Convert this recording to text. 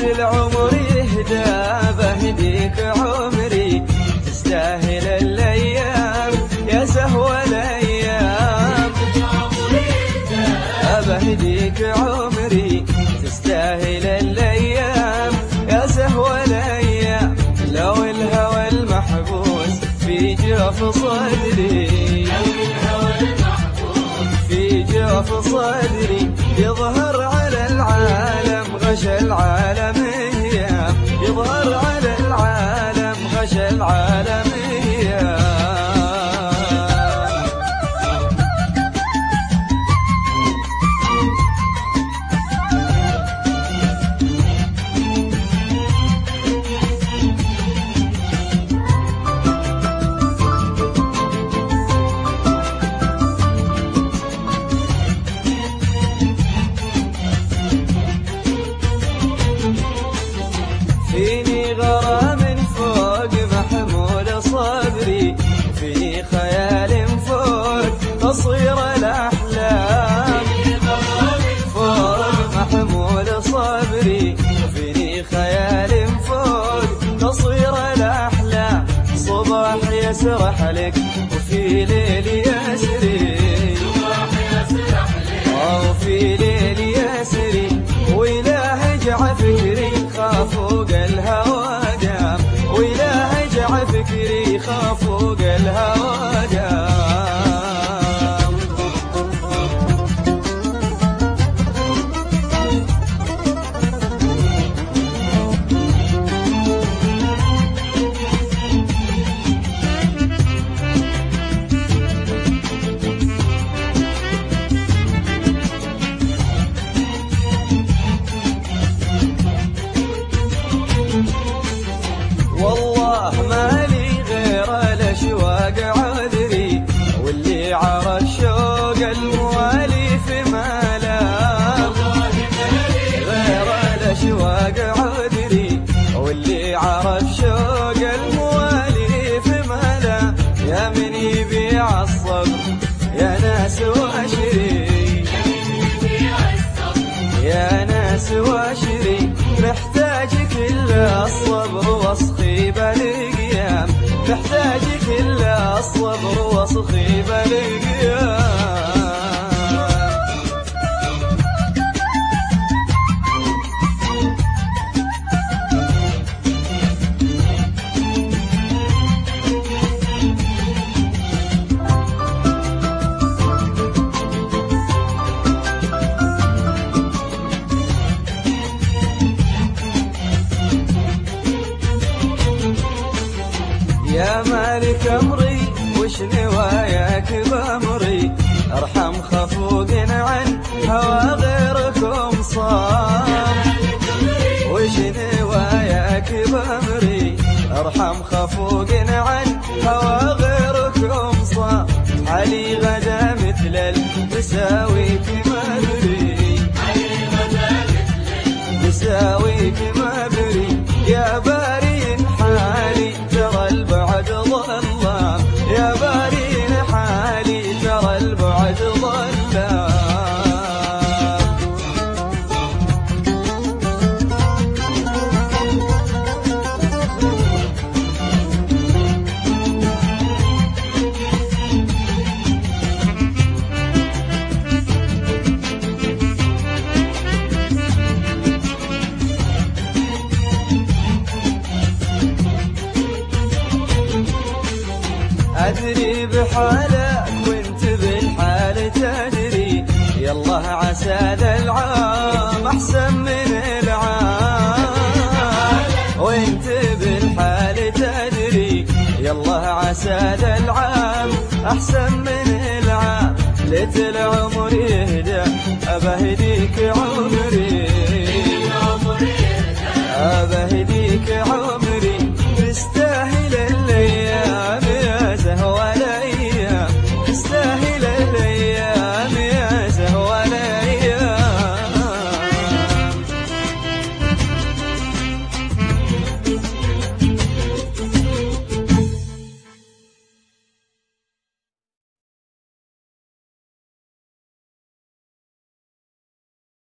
العمر يهدى بهديك عمري، تستاهل الايام يا سهوى الايام. بهديك عمري تستاهل الايام يا سهوى الايام. لو الهوى المحبوس في جوف صدري، في جوف صدري يظهر على العالم غش العالم ايام، يظهر على العالم غش العالم ايام. فيني غرام فوق محمول صبري، فيني خيال فوق تصوير الأحلام. فوق محمول صبري، فيني خيال فوق تصوير الأحلام. صباح يسرح لك وفي ليل يسري، وفي ليل يسري وإله جعل فكري خاف فوق الهوى قام، وإله جعل فكري خاف فوق الهوى قام. والله ما لي غير الاشواق عذري، واللي عرف شوق الموالي في ملام. غير الاشواق عذري، واللي عرف شوق الموالي في ملام. يا من يبيع الصبر يا ناس واشري، يا ناس واشري محتاج كل الصبر وصخي بالقيام، محتاج كل الصبر وصخي بالقيام. يا مالك امري وش نواياك بامري، ارحم خفوق عن هوى غيركم صار. وش نواياك بامري، ارحم خفوق عن هوى غيركم صار. علي غدا مثل المساويك ما بري، مساويك ما بري. يا باري حالي ترى البعد ظلام، يا باري حالي ترى البعد ظلام. أدري بحالك وانت بالحال تدري، يالله عسى ذا العام أحسن من العام. وانت بالحال تدري، يالله عسى ذا العام أحسن من العام. ليت العمر يهدى أبهديك عمري،